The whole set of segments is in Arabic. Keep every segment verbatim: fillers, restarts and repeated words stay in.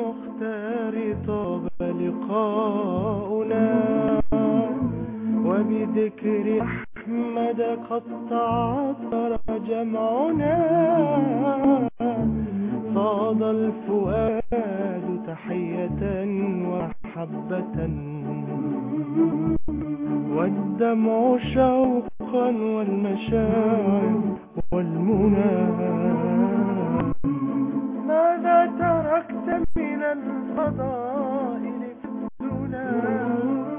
المختار طاب لقاؤنا وبذكر أحمد قد تعطر جمعنا صاد الفؤاد تحية ومحبة والدمع شوقا والمشاعر والمنى ماذا تركت من الفضائل في الدنيا.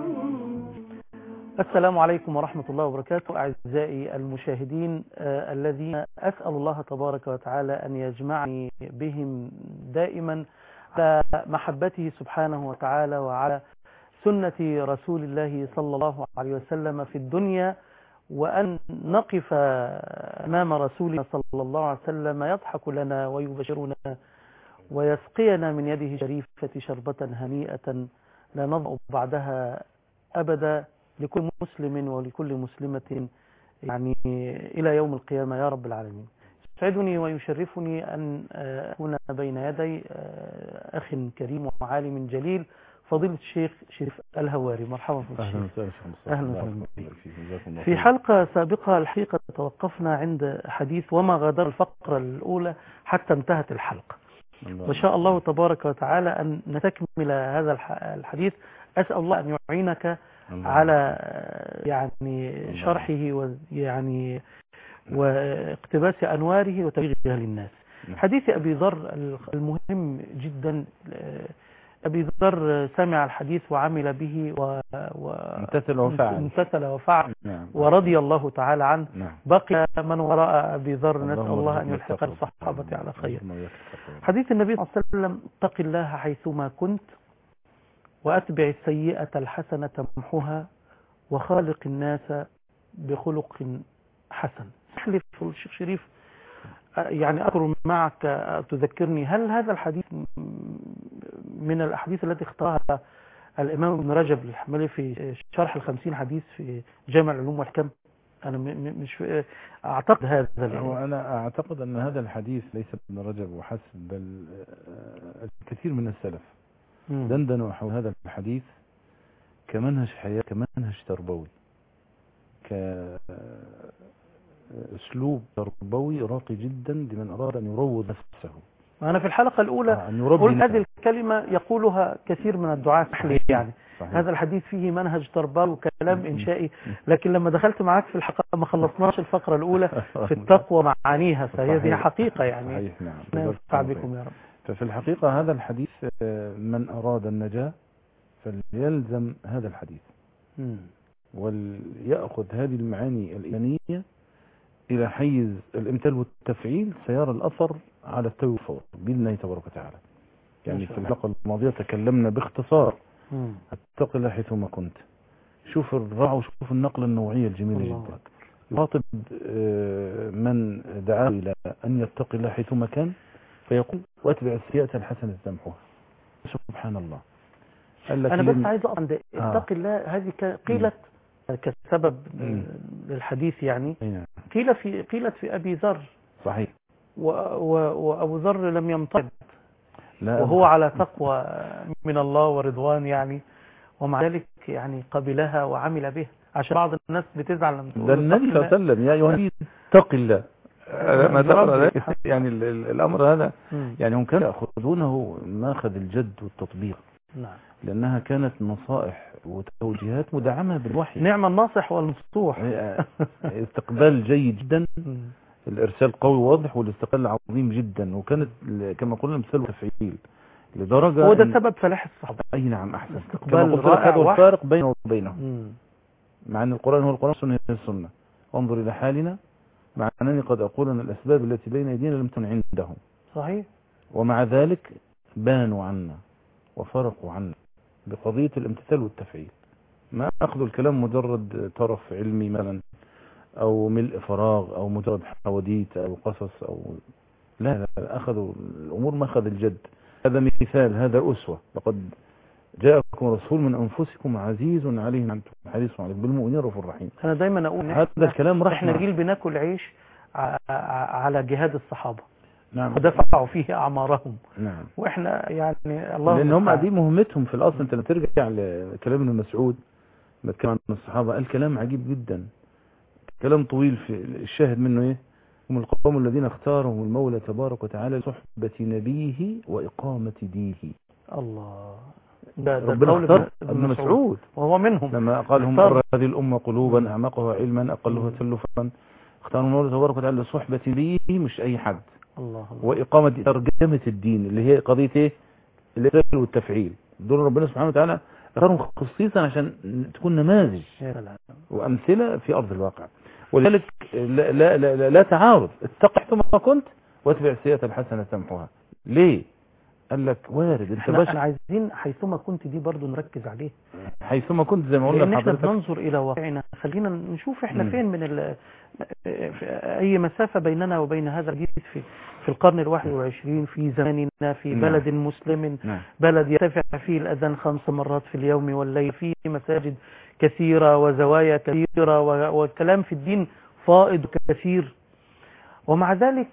السلام عليكم ورحمة الله وبركاته أعزائي المشاهدين آه الذين أسأل الله تبارك وتعالى أن يجمعني بهم دائما على محبته سبحانه وتعالى وعلى سنة رسول الله صلى الله عليه وسلم في الدنيا، وأن نقف أمام رسولنا صلى الله عليه وسلم يضحك لنا ويبشرنا ويسقينا من يده الشريفة شربة هنيئة لا نضع بعدها أبدا لكل مسلم ولكل مسلمة يعني إلى يوم القيامة يا رب العالمين. يسعدني ويشرفني أن أكون بين يدي أخ كريم وعالم جليل فضيلة الشيخ شريف الهواري. مرحبا بك. أهلا وسهلا. أهلا وسهلا. في حلقة سابقة الحقيقة توقفنا عند حديث وما غادر الفقرة الأولى حتى انتهت الحلقة، وشاء الله تبارك وتعالى أن نستكمل هذا الحديث. أسأل الله أن يعينك على يعني شرحه ويعني واقتباس أنواره وتبليغها للناس. حديث أبي ذر المهم جدا. أبي ذر سمع الحديث وعمل به وامتثل وفعل امتثل وفعل ورضي الله تعالى عنه. بقي من وراء أبي ذر نسأل الله أن يلحق الصحابة على خير. حديث النبي صلى الله عليه وسلم: اتق الله حيثما كنت وأتبع السيئة الحسنة تمحها وخالق الناس بخلق حسن. احلف الشيخ شريف يعني أذكر معك تذكرني، هل هذا الحديث من الأحاديث التي اختارها الإمام ابن رجب الحنبلي في شرح الخمسين حديث في جامع العلوم والحكم؟ أنا مش أعتقد هذا يعني. هو أنا أعتقد أن هذا الحديث ليس ابن رجب وحسب، بل الكثير من السلف دندنوا حول هذا الحديث كمنهج حياة، كمنهج تربوي، كأسلوب تربوي راقي جدا لمن أراد أن يروض نفسه. أنا في الحلقة الأولى آه قلت هذه الكلمة يقولها كثير من الدعاة يعني صحيح. هذا الحديث فيه منهج تربوي وكلام إنشائي، لكن لما دخلت معاك في الحلقة ما خلصناش الفقرة الأولى في التقوى معانيها، فهي دي حقيقة يعني. صحيح. نعم. نفع بكم يا رب. ففي الحقيقة هذا الحديث من أراد النجاة فليلزم هذا الحديث م. وليأخذ هذه المعاني الإيمانية إلى حيز الامتثال والتفعيل، سيرى الأثر على التو والفور بإذن الله تبارك وتعالى. يعني في الحلقة الماضية تكلمنا باختصار اتق الله حيثما كنت. شوف الرعى وشوف النقلة النوعية الجميلة جدا. يخاطب من دعاه إلى أن يتقي الله حيثما كان فيقول واتبع السيئة الحسنة تمحوها. سبحان الله. أنا بس عايز أقول عند اتق الله هذه قيلت كسبب للحديث يعني قيل في قيلت في أبي ذر. صحيح. وأبو ذر لم يمتد وهو على تقوى من الله ورضوان يعني، ومع ذلك يعني قبلها وعمل بها. عشان بعض الناس بتزعل لما تقول النبي صلى الله عليه وسلم يا أيها النبي اتق الله. ما تقرأ يعني الأمر هذا يعني هم كانوا يأخذونه ماخذ الجد والتطبيق. نعم. لأنها كانت نصائح وتوجيهات مدعمة بالوحي. نعم الناصح والمنصوح. استقبال جيد جدا، الإرسال قوي واضح والاستقبال عظيم جدا، وكانت كما قلنا مثال وتفعيل لدرجة هو ده سبب فلاح الصحابة. أي نعم أحسن. كما قلت لك هذا الفارق بينه وبينه، مع أن القرآن هو القرآن والسنة هي السنة. وانظر إلى حالنا مع أنني قد أقول أن الأسباب التي بين أيدينا لم تكن عندهم. صحيح. ومع ذلك بانوا عنا وفرقوا عنا بقضية الامتثال والتفعيل. ما أخذوا الكلام مجرد طرف علمي مثلا أو ملء فراغ أو مجرد حواديت أو قصص أو لا, لا أخذوا الأمور ما أخذ الجد. هذا مثال، هذا أسوة. لقد جاءكم رسول من أنفسكم عزيز عليه ما عنتم حريص عليكم بالمؤمنين رؤوف رحيم. أنا دايما أقول هذا الكلام رحمة. احنا جيل بناكل عيش على جهاد الصحابة. نعم. ودفعوا فيه أعمارهم. نعم. وإحنا يعني الله لأن هم دي مهمتهم في الأصل. أنت ترجع لكلام ابن مسعود بتكلم عن الصحابة، قال كلام عجيب جدا، كلام طويل، في الشاهد منه إيه؟ هم القوم الذين اختارهم المولى تبارك وتعالى لصحبة نبيه وإقامة دينه. الله، ده ده ربنا قول اختار ابن ابن مسعود وهو منهم لما قال هم اختار. هذه الأمة قلوبا أعمقها علما أقلها تلفا، اختاروا المولى تبارك وتعالى لصحبة نبيه، مش أي حد. الله الله. وإقامة ترجمة الدين اللي هي قضية إيه؟ الإرسال والتفعيل. دول ربنا سبحانه وتعالى اختارهم خصيصا عشان تكون نماذج وأمثلة في أرض الواقع. ولذلك لا, لا, لا, لا, لا تعارض، اتق حيثما كنت واتبع السيئة الحسنة تمحوها. ليه؟ قال لك وارد انت احنا باشا عايزين حيثما كنت دي برضو نركز عليه، حيثما كنت زي ما قلنا لان احنا لحضرتك. بننظر الى واقعنا، خلينا نشوف احنا مم. فين من ال... في اي مسافة بيننا وبين هذا الجيل في في القرن الواحد والعشرين، في زماننا، في نعم. بلد مسلم، نعم. بلد يرتفع فيه الاذان خمس مرات في اليوم والليل، فيه مساجد كثيرة وزوايا كثيرة والكلام في الدين فائض كثير، ومع ذلك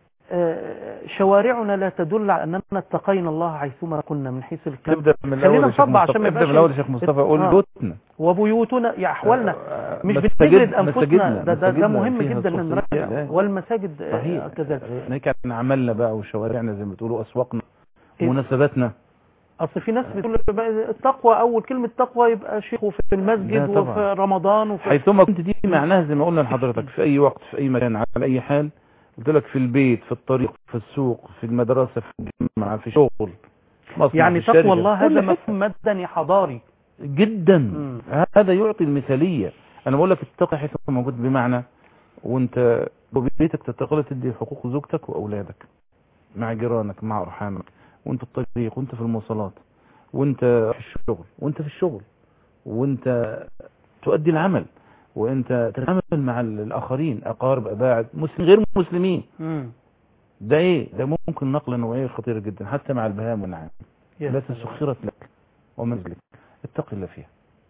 شوارعنا لا تدل على أننا اتقينا الله حيثما كنا من حيث الكلام. نبدأ من خلينا الأول يا شيخ نطبع عشان ما مصطفى، ابدأ من الأول يا شيخ مصطفى، قول بيوتنا وبيوتنا يا أحوالنا، مش مساجد- بنجلد أنفسنا، مساجدنا- ده, ده, ده مساجدنا مهم فيها جدا أن خصوصية. نركز، والمساجد صحيح كذلك. هيك احنا عملنا بقى وشوارعنا زي ما بتقولوا أسواقنا إيه؟ مناسباتنا. أصل في ناس بتقول التقوى، أول كلمة تقوى يبقى شيخ في المسجد لا طبعا. وفي رمضان وفي حيثما كنت دي معناها زي ما قلنا لحضرتك، في أي وقت في أي مكان على أي حال. قلت لك في البيت، في الطريق، في السوق، في المدرسة، في الجامعة، في شغل، مصنع، يعني في الشركة. تقوى الله هذا كل حتة. مفهوم مدني حضاري جدا. مم. هذا يعطي المثالية. أنا بقول لك اتقي حيث موجود، بمعنى وانت ببيتك تتقل تدي حقوق زوجتك وأولادك، مع جيرانك، مع أرحامك، وانت في الطريق، وانت في المواصلات، وانت في الشغل، وانت في الشغل، وانت تؤدي العمل، وانت تتعامل مع الآخرين، أقارب، أباعد، مسلم غير مسلمين. مم. ده ايه؟ ده ممكن نقلة نوعية خطيرة جدا حتى مع البهائم والنعام. يا لا سلام. تسخرت لك ومنزلك، اتق الله فيها.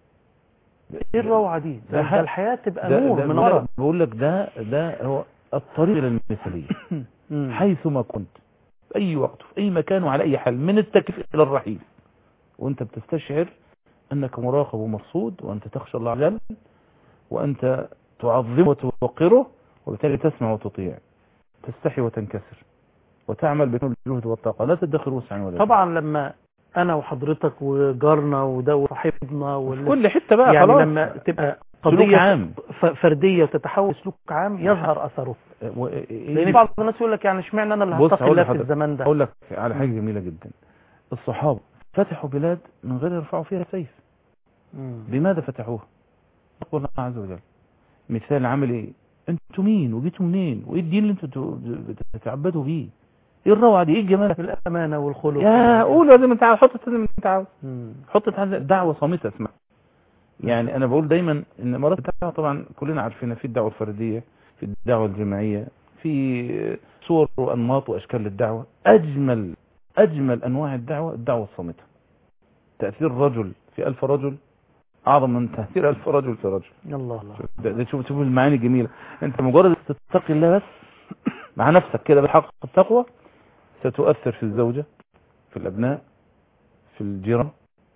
ايه الروعة دي؟ ده, ده ده الحياة تبقى ده نور ده من بقول ورا. لك- بقول لك ده ده هو الطريق الى المثالية. مم. حيثما كنت، في اي وقت، في اي مكان، وعلى اي حال، من التكليف الى الرحيل، وانت بتستشعر انك مراقب ومرصود، وانت تخشى الله عز وجل، وانت تعظمه وتوقره، وبالتالي تسمع وتطيع، تستحي وتنكسر، وتعمل بكل الجهد والطاقة، لا تدخر وسعا ولا طبعا لما انا وحضرتك وجارنا وده وصاحبنا في وال... كل حتة بقى يعني خلاص. لما تبقى سلوك قضية عام. ف- فردية وتتحول سلوك عام يظهر اثره. و... لان بعض الناس يقول لك يعني اشمعنى انا اللي بص، هتقي هقول الله في لحضرتك- الزمان ده. اقول لك على حاجة جميلة جدا. الصحابة فتحوا بلاد من غير يرفعوا فيها سيف. مم. بماذا فتحوها؟ تقوى الله عز وجل. مثال عملي، انتوا مين وجيتوا منين وايه الدين اللي انتوا بتتعبدوا بيه؟ ايه الروعه دي؟ ايه الجمال؟ الامانة والخلق. يا قولوا زي ما انت عاوز، حط زي ما انت عاوز، مم. حط دعوه صامته اسمها. يعني انا بقول دايما ان مرات الدعوه طبعا كلنا عارفينها، في الدعوه الفرديه، في الدعوه الجماعيه، في صور وانماط واشكال للدعوه. اجمل اجمل انواع الدعوه الدعوه الصامته. تاثير رجل في ألف رجل اعظم من تاثير ألف رجل في رجل. الله الله. ده, ده شوف شوف المعاني الجميله. انت مجرد تتقي الله بس مع نفسك كده بحق التقوى، ستؤثر في الزوجه، في الابناء، في الجيران،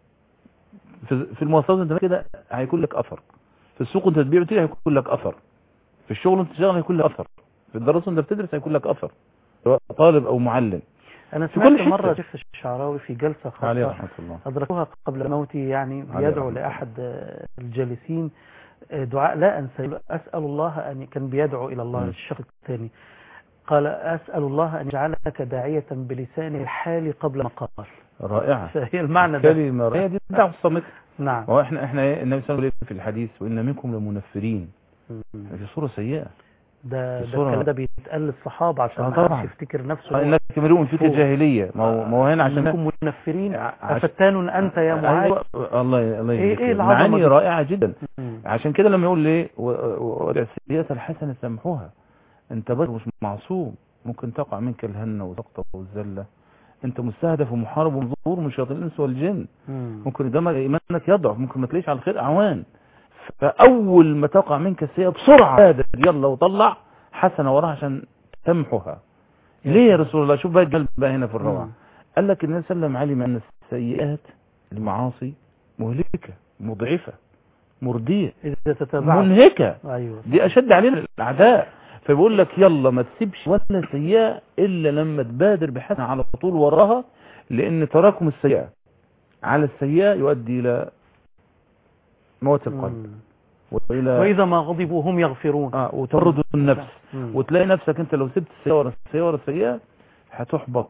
في, في المواصلات. انت كده هيكون لك اثر. في السوق انت تبيع وتبيع هيكون لك اثر. في الشغل انت تشتغل هيكون لك اثر. في الدراسه انت بتدرس هيكون لك اثر، سواء طالب او معلم. انا في سمعت كل حتة. مرة شيخ الشعراوي في جلسة عليه خاصة رحمه الله. أدركوها قبل موتي، يعني عليه بيدعو رحمة لأحد الجالسين دعاء لا أنسى، أسأل الله أن كان بيدعو إلى الله م. الشخص الثاني، قال أسأل الله أن يجعلك داعية بلسان الحال قبل مقال. رائعه. فهي المعنى ده. كلمه رائعه دي الدعوه الصامته. نعم. هو احنا احنا ايه النبي صلى الله عليه وسلم في الحديث وان منكم لمنفرين، م. في صوره سيئه. ده ده الصورة- الكلام ده بيتقال للصحابة عشان آه ما طبعا. حدش يفتكر نفسه آه، هو انك تمرؤ من فكره فوق. جاهليه. ما هو ما هو هنا عشان منكم منفرين عش- أفتان أنت يا معاذ. أيوة، الله الله إيه- يهديك. إيه العظمة معاني دي؟ رائعه جدا. م. عشان كده لما يقول ليه ودع السيئات الحسنه سامحوها. انت برضه مش معصوم، ممكن تقع منك الهنه والسقطه والذله. انت مستهدف ومحارب ومنظور من شياطين الانس والجن. م. ممكن قدامك ايمانك يضعف، ممكن ما تلاقيش على الخير اعوان. فاول ما تقع منك السيئه بسرعه بادر، يلا وطلع حسنه وراها عشان تمحوها. ليه يا رسول الله؟ شوف بقى القلب بقى هنا في الروعة. مم. قال لك النبي صلى الله عليه وسلم علم أن السيئات المعاصي مهلكة مضعفة مردية إذا تتابعت. منهكة. أيوة. دي أشد علينا الأعداء. فبيقول لك يلا ما تسيبش ولا سيئة إلا لما تبادر بحسنة على طول وراها، لأن تراكم السيئة على السيئة يؤدي إلى موت القلب. مم. وإلى وإذا ما غضبوا هم يغفرون. آه وتمرد النفس. مم. وتلاقي نفسك أنت لو سبت السيئة ورا السيئة ورا السيئة هتحبط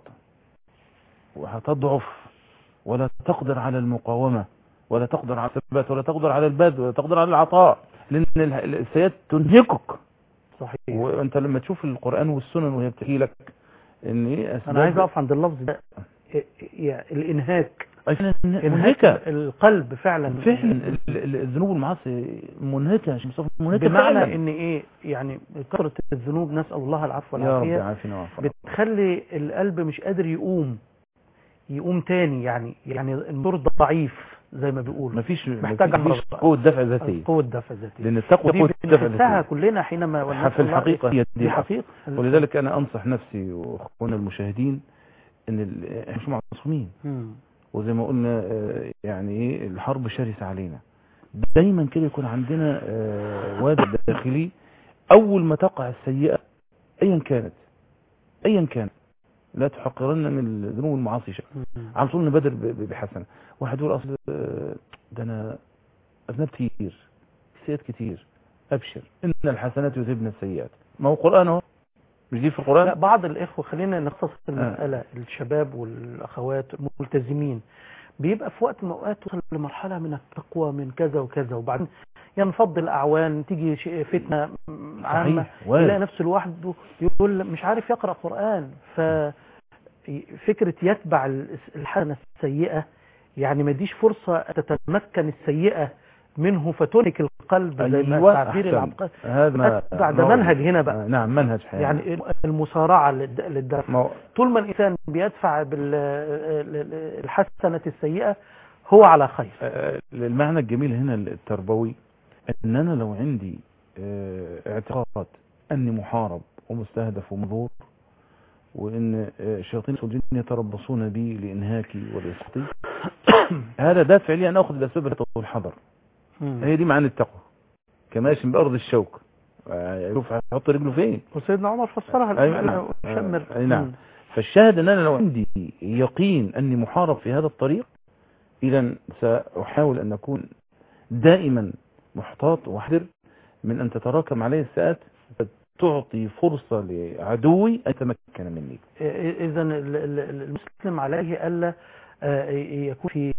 وهتضعف، ولا تقدر على المقاومة، ولا تقدر على الثبات، ولا تقدر على البذل، ولا تقدر على العطاء، لأن السيئات تنهكك. صحيح. وأنت لما تشوف القرآن والسنن وهي بتحكي لك إن إيه أنا عايز أقف عند اللفظ ده، يعني الإنهاك. منهكة القلب فعلا. فعلا ال- ال- الذنوب والمعاصي منهكة يا شيخ مصطفى، منهكة بمعنى فعلا. ان ايه يعني كثرة الذنوب، نسأل الله العفو يا رب والعافية، يعافينا ويعافينا. بتخلي القلب مش قادر يقوم يقوم تاني، يعني يعني النور ضعيف زي ما بيقولوا. مفيش محتاج مفيش قوة دفع ذاتية، قوة دفع ذاتية، لأن التقوى ودي قوة دفع بنحسها ذاتية كلنا حينما في الحقيقة هي دي حقيقة. ولذلك أنا أنصح نفسي وأخونا المشاهدين إن ال- إحنا مش معصومين، مم. وزي ما قلنا آه، يعني إيه الحرب شرسة علينا. دايما كده يكون عندنا آه، وادي داخلي، أول ما تقع السيئة أيا كانت أيا كانت لا تحقرن من الذنوب والمعاصي شيء، مم. على طول نبادر ب- بحسنة. واحد يقول أصل آه، ده أنا أذنبت كتير، سيئات كتير، أبشر إن الحسنات يذهبن السيئات. ما هو قرآن اهو، مش دي في القرآن؟ لا، بعض الإخوة خلينا نختصر المسألة. آه. الشباب والأخوات الملتزمين بيبقى في وقت من الأوقات توصل لمرحلة من التقوى من كذا وكذا، وبعدين ينفض الأعوان، تيجي شيء فتنة عامة، يلاقي نفسه لوحده يقول مش عارف يقرأ قرآن. ففكرة يتبع الحسنة السيئة، يعني ما ديش فرصة تتمكن السيئة منه فتنك القلب زي ما أيوة تعبير العبقري. هذا بعد منهج هنا بقى. آه نعم منهج حياتي. يعني المصارعة للدفع. مو... طول ما الإنسان بيدفع بالحسنة السيئة هو على خير. آه المعنى الجميل هنا التربوي ان انا لو عندي آه اعتقاد اني محارب ومستهدف ومنظور، وان آه الشياطين والجن يتربصون بي لانهاكي ولاسقطي، هذا دافع لي ان اخذ الاسباب والحذر. هي دي معنى التقوى، كماشي بارض الشوك يشوف هيحط رجله فين. وسيدنا عمر فسرها. أي نعم. شمر. أي نعم. فالشاهد ان انا لو عندي يقين اني محارب في هذا الطريق، اذا ساحاول ان اكون دائما محتاط واحذر من ان تتراكم علي الساءات فتعطي فرصة لعدوي ان يتمكن مني. اذا المسلم عليه الا يكون في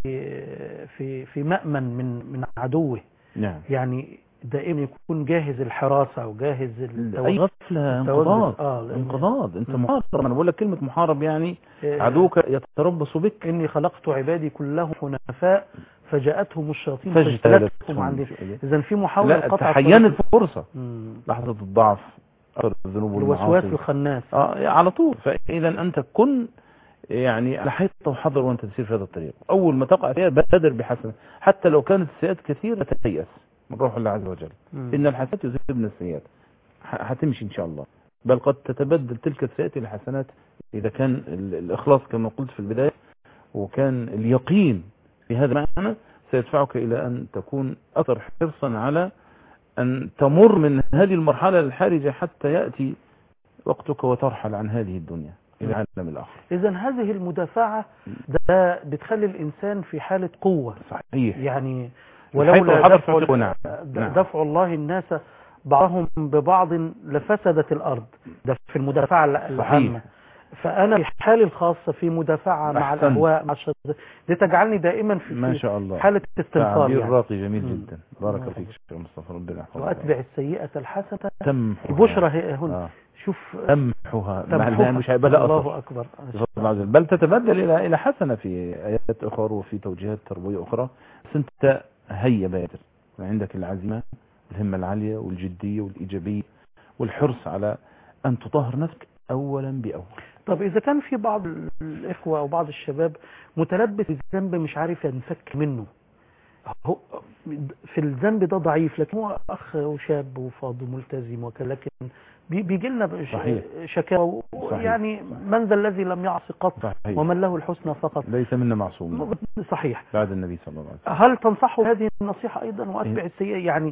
في في مأمن من من عدوه. نعم. يعني دائما يكون جاهز الحراسة وجاهز اي غفلة انقضاض. آه انقضاض. انت محارب. انا بقول لك كلمة محارب يعني عدوك يتربص بك. اني خلقت عبادي كلهم حنفاء فجاءتهم الشياطين فاجتالتهم عندي. اذا في محاولة قطع تحينت فرصة لحظة الضعف، الذنوب والمعاصي، الوسواس الخناس. اه على طول. فاذا انت كن يعني على حيطة وحذر وانت تسير في هذا الطريق. اول ما تقع فيها بادر بحسنة، حتى لو كانت السيئات كثيرة تيأس من روح الله عز وجل. مم. ان الحسنات يذهبن السيئات، هتمشي ان شاء الله، بل قد تتبدل تلك السيئات الى حسنات اذا كان الاخلاص كما قلت في البداية، وكان اليقين في هذا المعنى سيدفعك الى ان تكون اكثر حرصا على ان تمر من هذه المرحلة الحرجة حتى يأتي وقتك وترحل عن هذه الدنيا الى العالم الاخر. اذا هذه المدافعة ده بتخلي الانسان في حالة قوة. صحيح. يعني ولولا دفع, نعم. دفع الله الناس بعضهم ببعض لفسدت الارض. ده في المدافعة العامة. فانا في حالي الخاصة في مدافعة مع أحسن. الاهواء مع الشر، دي تجعلني دائما في ما شاء الله حالة استنفار. يعني راقي جميل مم. جدا. بارك الله فيك شيخ مصطفى، ربنا يحفظك. واتبع السيئة الحسنة تمحها. البشرى هنا. آه. شوف تمحها، تمحها. مش هيبقى لها الله أثر. اكبر. بل تتبدل الى الى حسنة في ايات اخرى وفي توجيهات تربوية اخرى. بس انت هيا بادر، عندك العزيمة الهمة العالية والجدية والإيجابية والحرص على أن تطهر نفسك أولا بأول. طب إذا كان في بعض الإخوة أو بعض الشباب متلبس بذنب مش عارف ينفك منه، هو في الذنب ده ضعيف، لكن هو أخ وشاب وفاضل ملتزم وكذا، لكن بيجي لنا شكاوى يعني من ذا الذي لم يعص قط صحيح. ومن له الحسنى فقط ليس منا معصوم. صحيح. بعد النبي صلى الله عليه وسلم. هل تنصحوا هذه النصيحة أيضا وأتبع السيئة؟ يعني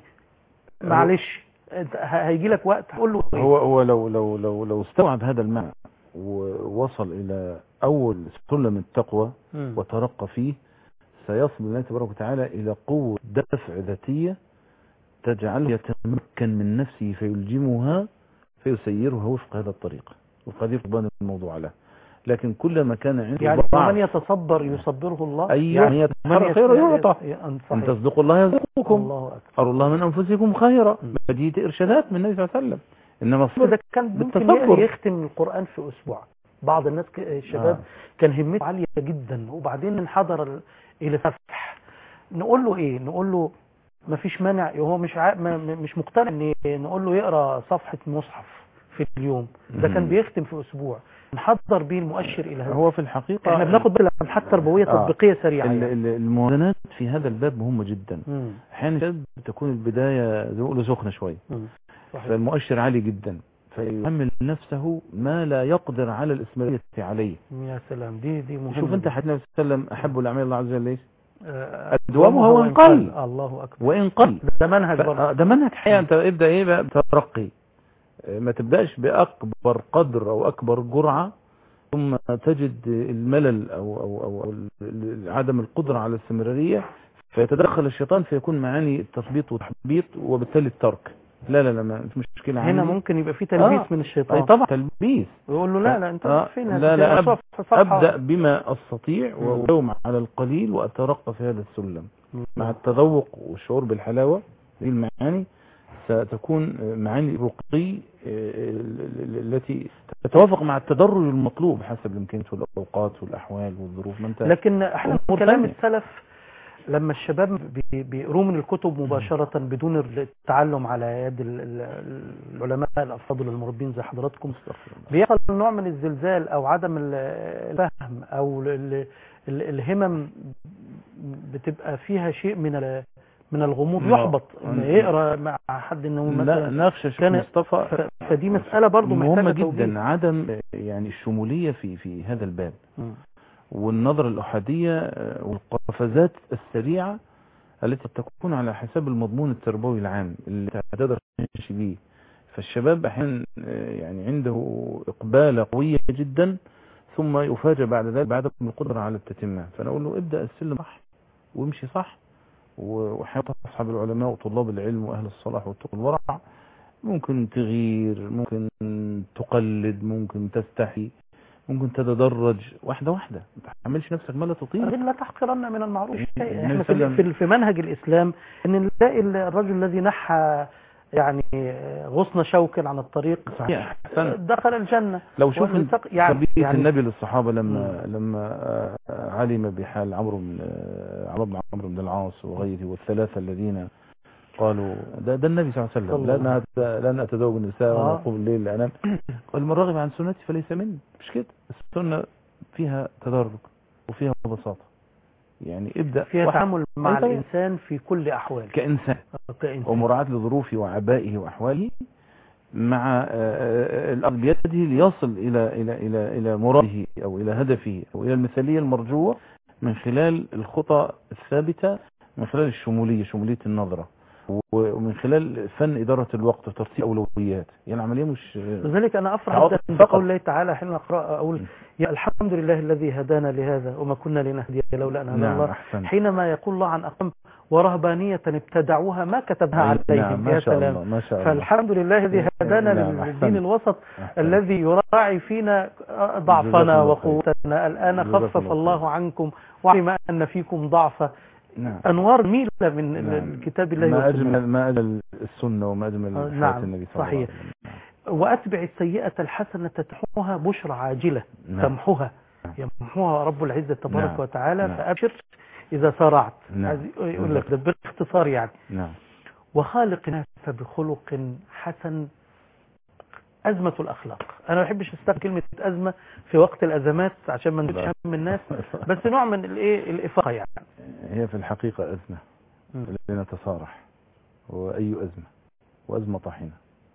معلش هيجي لك وقت تقول له إيه؟ هو هو لو لو لو لو استوعب هذا المعنى ووصل إلى أول سلم التقوى م. وترقى فيه، سيصل الله تبارك وتعالى إلى قوة دفع ذاتية تجعله يتمكن من نفسه فيلجمها فيسيرها وفق هذا الطريق، وقد يقبل الموضوع له. لكن كلما كان عنده يعني من يتصبر يصبره الله، أي يعني يتحرى خيرا يعطى، أن تصدقوا الله يصدقكم، الله أكبر، أروا الله من أنفسكم خيرا. بديت إرشادات من النبي صلى الله عليه وسلم. إنما الصبر كان ممكن يختم القرآن في أسبوع. بعض الناس الشباب آه. كان همته عالية جدا وبعدين انحدر إلى سفح. نقول له إيه؟ نقول له ما فيش مانع، هو مش ع... مش مقتنع ان نقول له يقرا صفحه مصحف في اليوم، ده كان بيختم في اسبوع، نحضر بيه المؤشر الى هذا. هو في الحقيقه احنا بناخد بالامثله تربويه تطبيقيه آه. سريعه. يعني. الموازنات في هذا الباب مهمه جدا. احيانا تكون البدايه زي ما بيقولوا سخنه شويه، فالمؤشر عالي جدا، فيحمل نفسه ما لا يقدر على الاستمراريه عليه. يا سلام، دي دي مهمه. شوف انت حديث النبي صلى الله عليه وسلم احب الاعمال الله عز وجل ليش؟ أدوامها وإن قل. الله أكبر. وإن قل ده منهج برضه. ده منهج حقيقي. أنت ابدأ إيه بقى ترقي، ما تبدأش بأكبر قدر أو أكبر جرعة ثم تجد الملل أو أو أو عدم القدرة على الاستمرارية، فيتدخل الشيطان فيكون معاني التثبيط والتحبيط وبالتالي الترك. لا لا لا ما مش مشكلة هنا عندي. ممكن يبقى في تلبيس آه. من الشيطان. أي طبعا تلبيس، ويقول له لا لا انت آه. فين لا لا أب... أبدأ بما أستطيع وأدوم على القليل وأترقى في هذا السلم م. مع التذوق والشعور بالحلاوة. هذه المعاني ستكون معاني رقي التي تتوافق مع التدرج المطلوب حسب الإمكانيات والأوقات والأحوال والظروف. ما انت لكن احنا كلام السلف لما الشباب بيقروا من الكتب مباشرة بدون التعلم على يد العلماء الأفاضل المربين زي حضراتكم، بيحصل نوع من الزلزال أو عدم الفهم أو الهمم، بتبقى فيها شيء من من الغموض، يحبط يقرأ مع حد انه مثلا نغشش مصطفى. فدي مسألة برضو مهمة جدا، عدم يعني الشمولية في في هذا الباب م. والنظرة الأحادية والقفزات السريعة التي تكون على حساب المضمون التربوي العام اللي تقدر تمشي بيه. فالشباب أحيانا يعني عنده إقبالة قوية جدا ثم يفاجأ بعد ذلك بعد القدرة على التتمة. فأنا أقول له ابدأ السلم صح وامشي صح، وحاول تصحب العلماء وطلاب العلم وأهل الصلاح والتقى والورع. ممكن تغيير، ممكن تقلد، ممكن تستحي، ممكن تتدرج واحدة واحدة، ما تحملش نفسك ما لا تطيق. لا تحقرن من المعروف شيء. احنا في في منهج الإسلام ان نلاقي الرجل الذي نحى يعني غصن شوك عن الطريق صحيح دخل الجنة. لو شوف يعني, يعني النبي للصحابة لما م. لما علم بحال عمرو بن عمرو بن عمرو بن العاص وغيره والثلاثة الذين قالوا ده, ده النبي صلى الله عليه وسلم لا لن أتزوج بالنساء ولا أقوم الليل لأنام، قال من رغب عن سنتي فليس مني. مش كده، السنة فيها تدرج وفيها بساطة، يعني ابدأ فيها تعامل مع الإنسان في كل أحواله كإنسان, كإنسان. ومراعاة لظروفه وعبائه وأحواله مع الأرض بيده ليصل إلى إلى إلى إلى مراده أو إلى هدفه أو إلى المثالية المرجوة من خلال الخطى الثابتة، من خلال الشمولية، شمولية النظرة، ومن خلال فن إدارة الوقت وترتيب أولويات. يعني العملية مش لذلك أنا أفرح جدا بقول الله تعالى حين أقرأ أقول يا الحمد لله الذي هدانا لهذا وما كنا لنهدي لولا أن هدانا الله. أحسن. حينما يقول الله عن أقوام ورهبانية ابتدعوها ما كتبها عليهم. نعم. يا سلام. ما شاء الله. فالحمد لله الذي هدانا نعم. للدين الوسط أحسن. الذي يراعي فينا ضعفنا وقوتنا. الآن خفف الله عنكم وعلم أن فيكم ضعفا. نعم. أنوار ميلة من نعم. الكتاب الله ما أجمل ما أجمل السنة وما أجمل حياة نعم. النبي صلى الله عليه وسلم. صحيح. وأتبع السيئة الحسنة تمحوها بشرى عاجلة. نعم. تمحوها نعم. يمحوها رب العزة تبارك نعم. وتعالى. نعم. فأبشر إذا سارعت. نعم. يقول لك ده باختصار يعني. نعم. وخالق الناس بخلق حسن. أزمة الأخلاق، أنا ما بحبش استخدم كلمة أزمة في وقت الأزمات عشان ما نتشهم من الناس، بس نوع من الإيه الإفاقة يعني. هي في الحقيقة أزمة لنتصارح، وأي أزمة وأزمة طاحنة.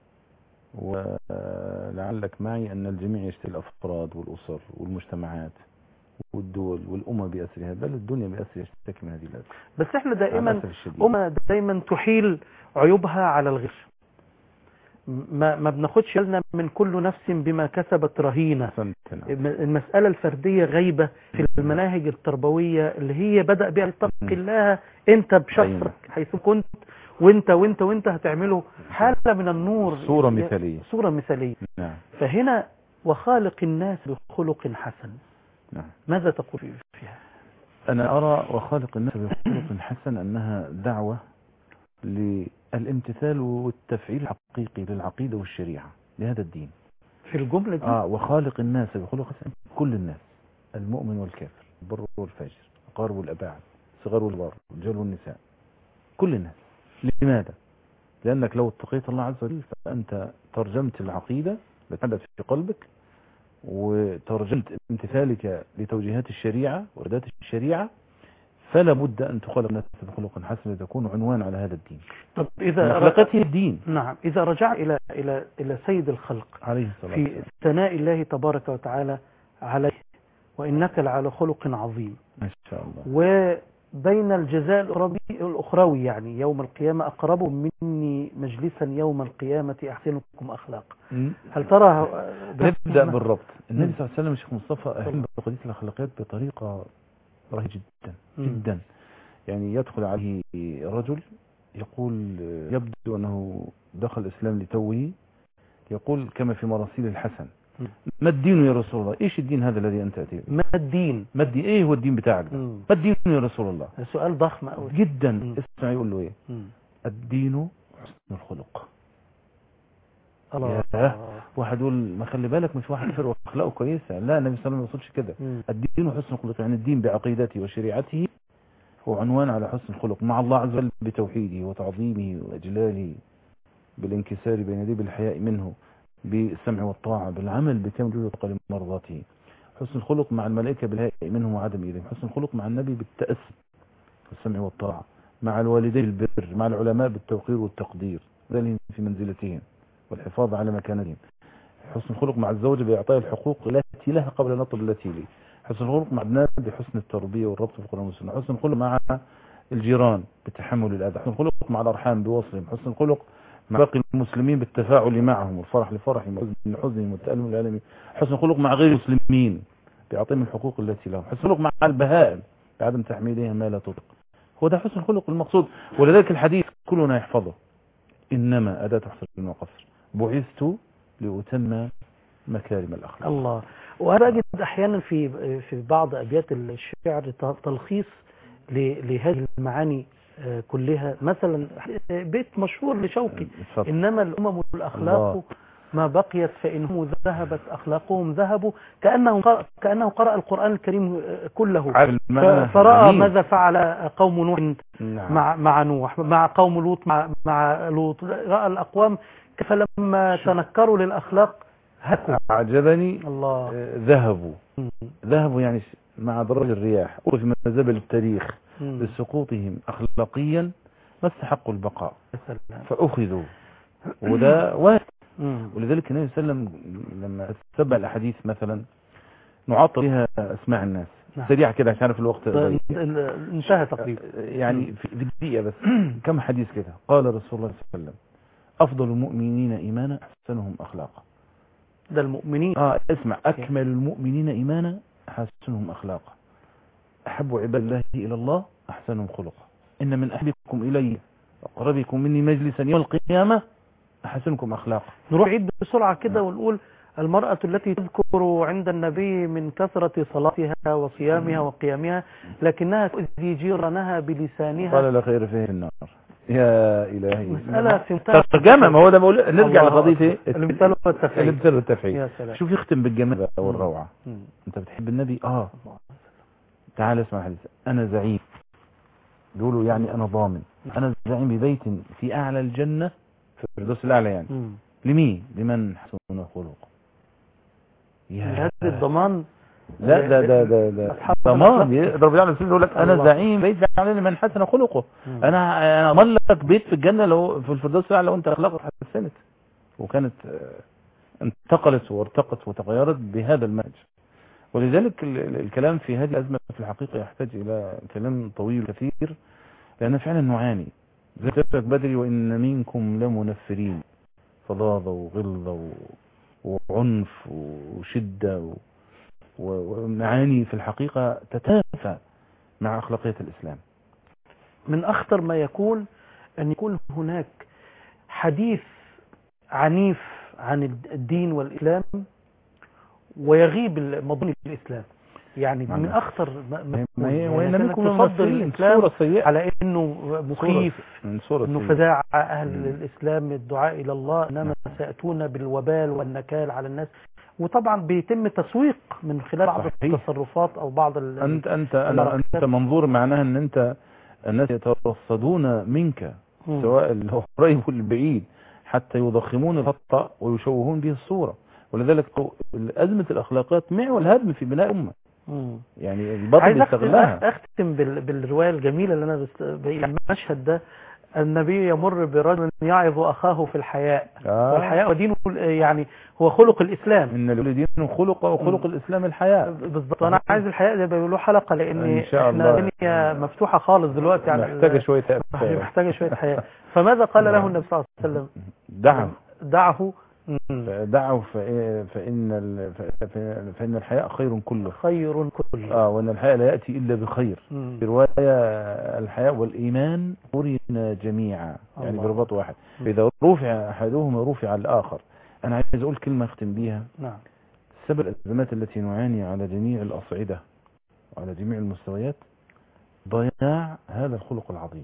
ولعلك معي أن الجميع يشتري الأفراد والأسر والمجتمعات والدول والأمم بأسرها، بل الدنيا بأسرها يشتكي من هذه الأزمة. بس احنا دائما أمة دائما تحيل عيوبها على الغير، ما ما بناخدش بالنا من كل نفس بما كسبت رهينة. المسألة الفردية غايبة في المناهج التربوية اللي هي بدأ بها اتق الله انت بشخصك حيث كنت، وانت وانت وانت هتعمله حالة من النور، صورة مثالية صورة مثالية. نعم. فهنا وخالق الناس بخلق حسن. نعم. ماذا تقول فيها؟ أنا أرى وخالق الناس بخلق حسن أنها دعوة للامتثال والتفعيل الحقيقي للعقيدة والشريعة لهذا الدين في الجملة دي. آه وخالق الناس بخلق حسن كل الناس، المؤمن والكافر، البر والفاجر، الأقارب والأباعد، الصغار والكبار، الرجال والنساء، كل الناس. لماذا؟ لأنك لو اتقيت الله عز وجل فأنت ترجمت العقيدة التي حدث في قلبك، وترجمت امتثالك لتوجيهات الشريعة وردات الشريعة، فلا بد أن تخلق الناس بخلق حسن لتكون عنوان على هذا الدين. طب إذا خلقته الدين. نعم. إذا رجع إلى إلى إلى سيد الخلق عليه الصلاة والسلام في ثناء الله تبارك وتعالى عليه، وإنك لعلى خلق عظيم ما شاء الله، وبين الجزاء الأخروي يعني يوم القيامة أقرب مني مجلسا يوم القيامة أحسنكم أخلاق. هل ترى نبدأ بالربط؟ النبي صلى الله عليه وسلم الشيخ مصطفى أهم بقضية الأخلاقيات بطريقة رهيبة جدا جدا. يعني يدخل عليه رجل يقول يبدو أنه دخل الإسلام لتوه، يقول كما في مراسيل الحسن: ما الدين يا رسول الله؟ ايش الدين هذا الذي انت اتيه؟ ما الدين؟ ما الدين؟ ايه هو الدين بتاعك ده؟ ما الدين يا رسول الله؟ سؤال ضخم قوي جدا. مم. اسمع يقول له ايه؟ مم. الدين حسن الخلق. الله. واحد يقول ما خلي بالك مش واحد كفر واخلاقه كويسه، لا النبي صلى الله عليه وسلم ما يقصدش كده. الدين حسن الخلق، يعني الدين بعقيدته وشريعته هو عنوان على حسن الخلق مع الله عز وجل بتوحيده وتعظيمه واجلاله، بالانكسار بين يديه، بالحياء منه، بالسمع والطاعة، بالعمل بكامل جهده وقال مرضاته. حسن الخلق مع الملائكة بالهيئة منهم وعدم إليهم. حسن الخلق مع النبي بالتأسي والسمع والطاعة، مع الوالدين بالبر، مع العلماء بالتوقير والتقدير ذلهم في منزلتهم والحفاظ على مكانتهم. حسن الخلق مع الزوجة بإعطاء الحقوق التي لها قبل نطلب التي لي. حسن الخلق مع الناس بحسن التربية والربط في القرآن والسنة. حسن الخلق مع الجيران بتحمل الأذى. حسن الخلق مع الأرحام بوصلهم. حسن الخلق مع باقي المسلمين بالتفاعل معهم والفرح لفرحهم والحزن لحزنهم والتألم لألمهم. حسن الخلق مع غير المسلمين بيعطيهم الحقوق التي لهم. حسن الخلق مع البهائم بعدم تحميلها ما لا تطق. هو ده حسن الخلق المقصود. ولذلك الحديث كلنا يحفظه: إنما أداة حسن وقصر بعثت لأتم مكارم الأخلاق. الله. وأنا أجد أحيانا في في بعض أبيات الشعر تلخيص لهذه المعاني كلها. مثلا بيت مشهور لشوقي: إنما الأمم الأخلاق ما بقيت فإنهم ذهبت أخلاقهم ذهبوا. كأنه كأنه قرأ القرآن الكريم كله، فرأى ماذا فعل قوم نوح مع مع نوح، مع قوم لوط مع مع لوط، رأى الأقوام فلما تنكروا للأخلاق هكوا. أعجبني الله. ذهبوا ذهبوا يعني مع ضرب الرياح وفي مزابل التاريخ بسقوطهم أخلاقيا ما استحقوا البقاء فأخذوا. وده واحد. ولذلك النبي صلى الله عليه وسلم لما تتبع الأحاديث مثلا نعطل بها أسماع الناس سريع كده عشان في الوقت انتهى تقريبا يعني في دقيقة بس. كم حديث كده قال رسول الله صلى الله عليه وسلم: أفضل المؤمنين إيمانا أحسنهم أخلاقا. ده المؤمنين. اه اسمع: أكمل المؤمنين إيمانا أحسنهم أخلاقا. أحب عباد الله إلى الله أحسنهم خلقا. إن من أحبكم إلي أقربكم مني مجلسا يوم القيامة أحسنكم أخلاقا. نروح عيد بسرعة كده ونقول: المرأة التي تذكر عند النبي من كثرة صلاتها وصيامها وقيامها لكنها تؤذي جيرانها بلسانها قال لا خير فيه النار. يا إلهي، مسألة في منتهى ترجمة. ما هو ده بقول نرجع لقضية الامثال والتفعيل. الامثال والتفعيل. شوف يختم بالجمال والروعة. انت بتحب النبي؟ اه تعال اسمع الحديث: انا زعيم، بيقولوا يعني انا ضامن، انا زعيم ببيت في اعلى الجنة في الفردوس الاعلى يعني. لمين؟ لمن حسن خلقه. هذا الضمان لا ده ده ده ده تمام. يضرب على السن يقول لك انا زعيم بيت علينا من حسن خلقه. انا انا اضمن لك بيت في الجنه لو في الفردوس لو انت اخلاقك حسنت وكانت انتقلت وارتقت وتغيرت بهذا المنهج. ولذلك الكلام في هذه الازمه في الحقيقه يحتاج الى كلام طويل كثير، لان فعلا نعاني زي ما قلت بدري، وان منكم لمنفرين، فظاظه وغلظه وعنف وشده ومعاني في الحقيقة تتنافى مع أخلاقية الإسلام. من أخطر ما يكون أن يكون هناك حديث عنيف عن الدين والإسلام ويغيب مضمون الإسلام. يعني من أخطر ما وإنك تفضل الإسلام على أنه مخيف، أنه فداع أهل مم. الإسلام الدعاء إلى الله، إنما سيأتون بالوبال والنكال على الناس. وطبعا بيتم تسويق من خلال بعض التصرفات او بعض انت انت أنا انت منظور معناها ان انت الناس يترصدون منك م. سواء القريب والبعيد حتى يضخمون الخطأ ويشوهون به الصورة. ولذلك أزمة الأخلاقيات معول هدم في بناء الأمة. يعني البطل بيستغلها. اختم بالرواية الجميلة اللي انا المشهد ده. النبي يمر برجل يعظ أخاه في الحياء. آه. والحياء ودينه يعني هو خلق الإسلام. إن لدينه خلق وخلق الإسلام الحياء. بالضبط. أنا عايز الحياء ده بيقولوا حلقة لأن احنا الدنيا مفتوحة خالص دلوقتي على محتاجة شوية حياء. محتاجة شوية حياء. فماذا قال له النبي صلى الله عليه وسلم؟ دعه دعه دعه فإن فإن الحياء خير كله. خير كله. اه وإن الحياء لا يأتي إلا بخير. مم. في رواية الحياء والإيمان قرنا جميعا، يعني برباط واحد. فإذا رفع أحدهما رفع الآخر. أنا عايز أقول كلمة أختم بيها. نعم. سبب الأزمات التي نعاني على جميع الأصعدة وعلى جميع المستويات ضياع هذا الخلق العظيم.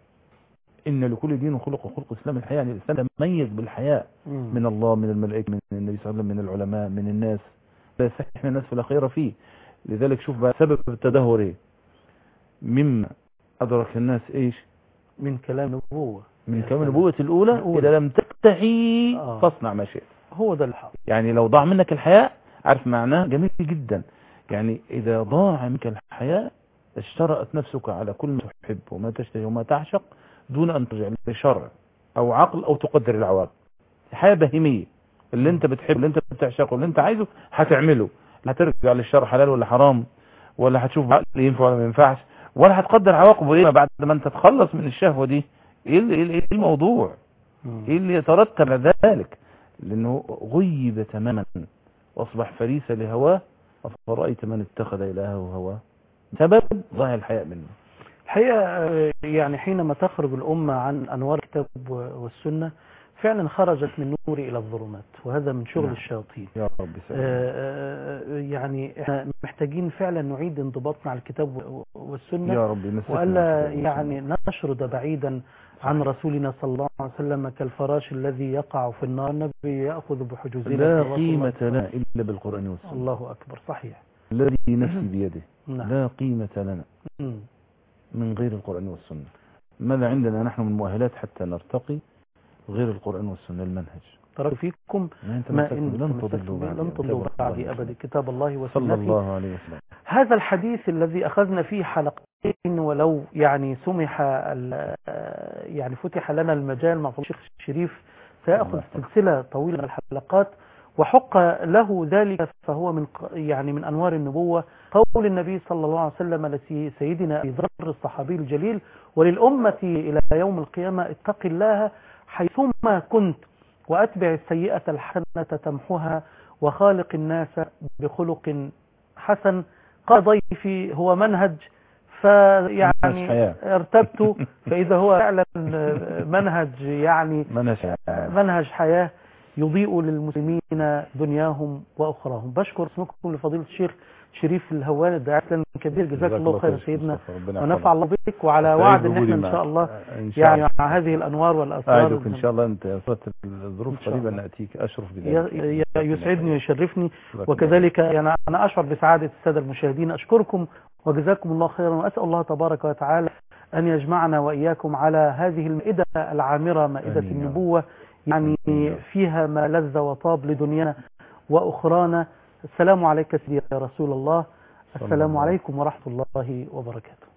إن لكل دين خلق وخلق الإسلام الحياة. يعني الإسلام تميز بالحياة من الله، من الملائكة، من النبي صلى الله عليه وسلم، من العلماء، من الناس. لا يستحي الناس في الأخيرة فيه. لذلك شوف بقى سبب التدهور إيه؟ مما أدرك الناس إيش؟ من كلام نبوة، من كلام نبوة الأولى. إذا لم تستحي آه. فاصنع ما شئت. هو ده الحق. يعني لو ضاع منك الحياة، عارف معناه جميل جدا. يعني إذا ضاع منك الحياة اشترأت نفسك على كل ما تحب وما تشتهي وما تعشق دون أن ترجع لشرع أو عقل أو تقدر العواقب. حياة بهيمية. اللي انت بتحبه، اللي انت بتعشقه، اللي انت عايزه هتعمله. لا هترجع للشرع حلال ولا حرام، ولا هتشوف عقل ينفع ولا ما ينفعش، ولا هتقدر عواقبه ايه بعد ما انت تتخلص من الشهوة دي. ايه اللي ايه الموضوع؟ ايه اللي يترتب على ذلك؟ لانه غيب تماما واصبح فريسة لهواه. أفرأيت من اتخذ إلهه هواه. سبب ضاع الحياء منه. الحقيقة يعني حينما تخرج الأمة عن أنوار الكتاب والسنة فعلا خرجت من نور إلى الظلمات، وهذا من شغل نعم. الشياطين. يا رب سلام. يعني احنا محتاجين فعلا نعيد انضباطنا على الكتاب والسنة، يا رب وألا يعني نشرد بعيدا عن رسولنا صلى الله عليه وسلم كالفراش الذي يقع في النار. النبي يأخذ بحجوزنا. لا قيمة لنا إلا بالقرآن والسنة. الله أكبر. صحيح. الذي نفسي بيده. نعم. لا قيمة لنا من غير القرآن والسنة. ماذا عندنا نحن من مؤهلات حتى نرتقي غير القرآن والسنة المنهج؟ ترك فيكم ما إن لن تضلوا بعدي, لن تضلوا بعدي أبدا كتاب الله وسنته صلى الله عليه وسلم. هذا الحديث الذي أخذنا فيه حلقتين، ولو يعني سمح يعني فتح لنا المجال مع الشيخ الشريف سيأخذ سلسلة طويلة من الحلقات، وحق له ذلك، فهو من يعني من أنوار النبوة قول النبي صلى الله عليه وسلم التي سيدنا أبي ذر الصحابي الجليل: وللأمة إلى يوم القيامة اتق الله حيثما كنت وأتبع السيئة الحسنة تمحها وخالق الناس بخلق حسن. قال ضيفي هو منهج، فيعني ارتبت فإذا هو فعلا منهج، يعني منهج حياة يضيء للمسلمين دنياهم وأخراهم. بشكر اسمكم لفضيلة الشيخ شريف الهوان الداعية الكبير. جزاك الله خير سيدنا، ونفع الله بك، وعلى وعد ان احنا ان شاء الله يعني مع هذه الانوار والاسرار أعدك ان شاء الله. انت صارت الظروف قريبا ناتيك اشرف بذلك. يسعدني ويشرفني، وكذلك يعني انا اشعر بسعادة السادة المشاهدين. اشكركم وجزاكم الله خيرا، واسال الله تبارك وتعالى ان يجمعنا واياكم على هذه المائدة العامرة، مائدة النبوة، يعني فيها ما لذ وطاب لدنيانا واخرانا. السلام عليك سيدي يا رسول الله. صلى السلام الله عليكم ورحمة الله وبركاته.